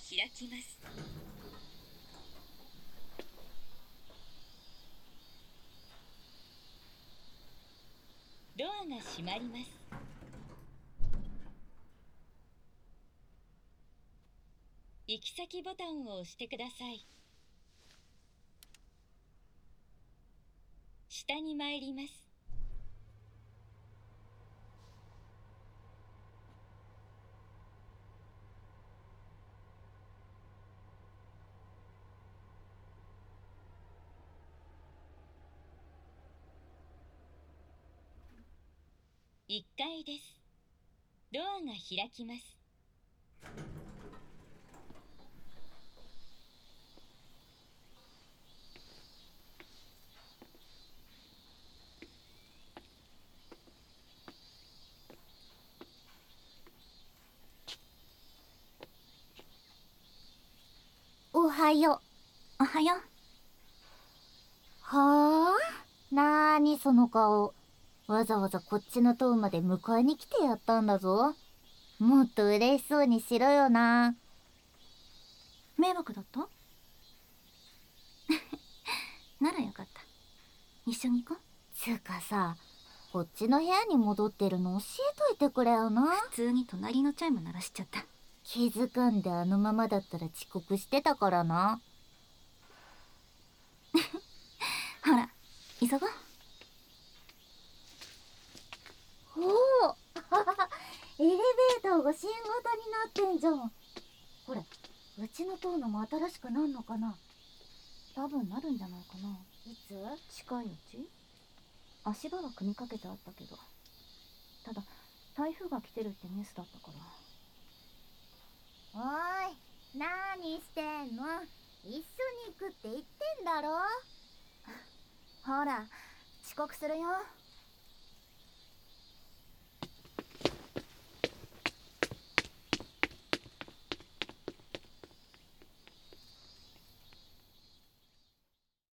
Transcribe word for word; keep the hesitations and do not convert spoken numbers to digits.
開きます。ドアが閉まります。行き先ボタンを押してください。下に参ります。いっかいです。ドアが開きます。 おはよう。おはよう。 はあ、なーにその顔。わざわざこっちの塔まで迎えに来てやったんだぞ。もっと嬉しそうにしろよな。 迷惑だったならよかった。一緒に行こう。 つうかさ、こっちの部屋に戻ってるの教えといてくれよな。 普通に隣のチャイム鳴らしちゃった。 気づかんであのままだったら遅刻してたからな。 ほら、急ごう。 おおエレベーターが新型になってんじゃん。これ、うちの塔のも新しくなんのかな。 多分なるんじゃないかな。 いつ？ 近いうち。足場は組みかけてあったけど、ただ台風が来てるってニュースだったから。 おーい、なーにしてんの？一緒に行くって言ってんだろ。 ほら、遅刻するよ。